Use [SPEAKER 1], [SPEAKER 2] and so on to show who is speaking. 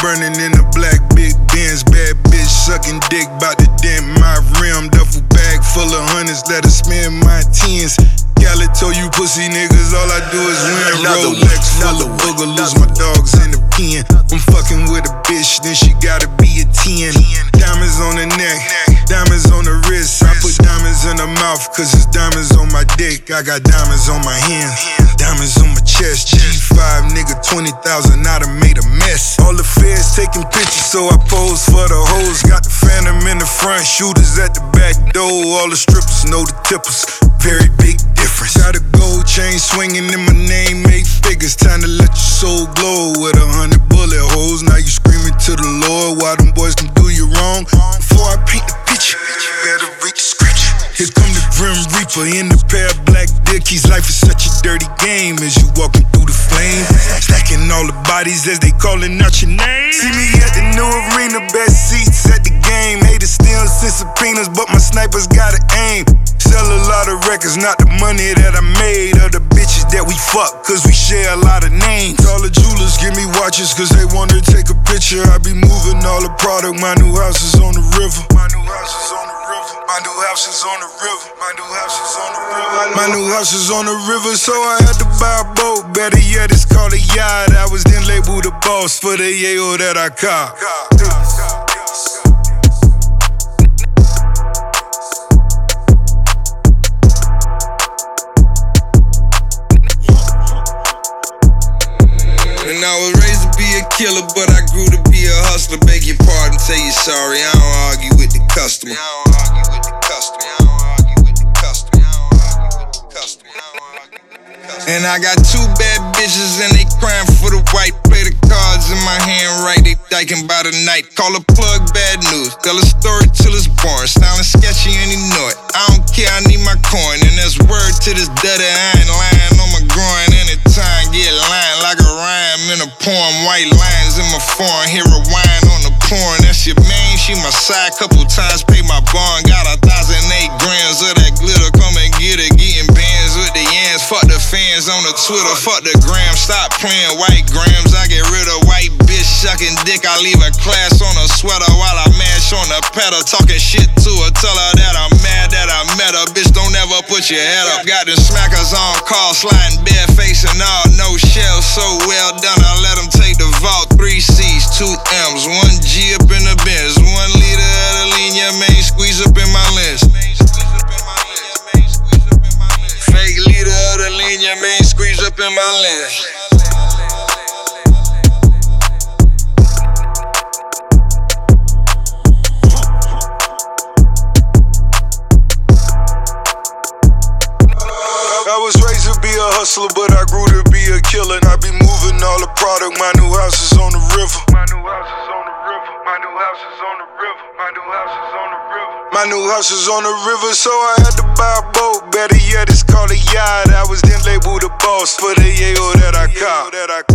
[SPEAKER 1] running in a black big Benz. Bad bitch sucking dick, bout to dent my rim. Duffel bag full of hundreds, let her spend my tens. Gallet told you pussy niggas, all I do is win. Rolex full of booger, lose my dogs in the pen. I'm fucking with a bitch, then she gotta be a 10. Diamonds on the neck, diamonds on the wrist. I put diamonds in the mouth, cause it's diamonds on my dick. I got diamonds on my hand, diamonds on my chest. G5 nigga, 20,000, I done made a mess. All the feds taking pictures, so I pose for the hoes. Got the phantom in the front, shooters at the back door. All the strippers know the tippers, very big difference. Got a gold chain swinging in my name, 8 figures. Time to let your soul glow with 100 bullet holes. Now you screaming to the Lord, why them boys can do you wrong. Before I paint the picture, you better read the scripture. Here come the Grim Reaper in the pair of black dickies. Life is such a dirty game as you walking through the flame. Stacking all the bodies as they calling out your name. See me at the new arena, best seats at the game. Haters still send subpoenas, but my snipers gotta aim. Sell a lot of records, not the money that I made, or the bitches that we fuck, cause we share a lot of names. All the jewelers give me watches, cause they wanna take a picture. I be moving all the product, my new house is on the river. My new house is on the river. My new house is on the river. My new house is on the river. My new house is on the river, so I had to buy a boat. Better yet, it's called a yacht. I was then labeled the boss for the yayo that I caught.
[SPEAKER 2] And I was raised to be a killer, but I grew to be a hustler. Beg your pardon, say you sorry. I don't argue with the customer. And I got 2 bad bitches and they crying for the white. Play the cards in my hand right, they diking by the night. Call a plug bad news, tell a story till it's boring. Sounding sketchy and you know it. I don't care, I need my coin. And that's word to this dirty, I ain't lying on my groin. Anytime get lying like a rhyme in a poem. White lines in my foreign, hear a whine on the porn. That's your main, she my side, couple times pay my bond. Got 1,008 grams of that glitter, come and get it. Getting bands with the yams, fuck the fans on the Twitter, fuck the gram. Stop playing white grams, I get rid of white bitch sucking dick. I leave a class on a sweater while I mash on the pedal. Talking shit to her, tell her that I'm mad that I met her. Bitch, don't ever put your head up. Got them smackers on call, sliding bare face and all, no shell. So well done, I let them take the vault. 3 C's, 2 M's, 1 G up in the Benz, 1 liter of the lean, main squeeze up in my lens. Fake liter of the lean, main squeeze up in my lens.
[SPEAKER 1] I was raised to be a hustler, but I grew to be a killer. And I be moving all the product, my new house is on the river. My new house is on the river. My new house is on the river. My new house is on the river. My new house is on the river, so I had to buy a boat. Better yet, it's called a yacht. I was then labeled the boss for the yayo that I caught.